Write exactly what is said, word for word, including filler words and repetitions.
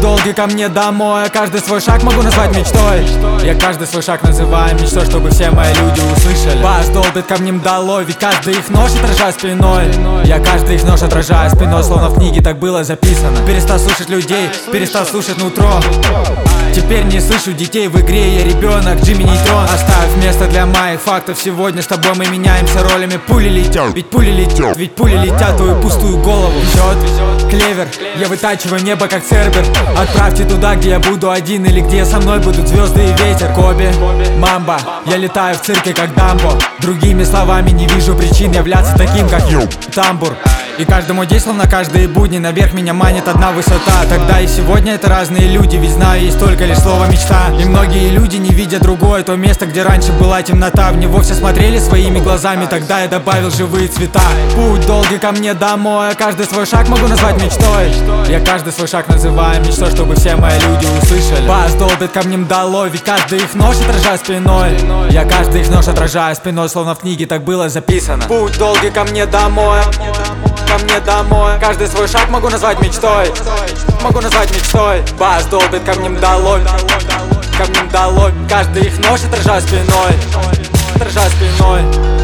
долгий ко мне домой, а каждый свой шаг могу назвать мечтой. Я каждый свой шаг называю мечтой, чтобы все мои люди услышали. Бас долбит камнем долой, ведь каждый их нож отражает спиной. Я каждый их нож отражаю спиной, словно в книге так было записано. Перестал слушать людей, перестал слушать нутро. Теперь не слышу детей в игре, я ребенок, Джимми Нейтрон. Оставь место для моих фактов, сегодня с тобой мы меняемся ролями. Пули летят, ведь пули летят, ведь пули летят в твою пустую голову. Везет клевер, я вытачиваю небо как цербер. Отправьте туда, где я буду один, или где со мной будут звезды и ветер. Коби, мамба, я летаю в цирке как Дамбо. Другими словами, не вижу причин являться таким, как Ю, тамбур. И каждому день, словно каждые будни, наверх меня манит одна высота. Тогда и сегодня это разные люди, ведь знаю, есть только лишь слово мечта. И многие люди не видят другое, то место, где раньше была темнота. В него все смотрели своими глазами, тогда я добавил живые цвета. Путь долгий ко мне домой, а каждый свой шаг могу назвать мечтой. Я каждый свой шаг называю мечтой, чтобы все мои люди услышали. Бас долбит камнем долой, ведь каждый их нож отражаю спиной. Я каждый их нож отражаю спиной, словно в книге так было записано. Путь долгий ко мне домой, ко мне домой, каждый свой шаг могу назвать мечтой. Могу назвать мечтой. Бас долбит камнем долой, камнем долой, каждый их нож отражаю спиной. Отражаю спиной.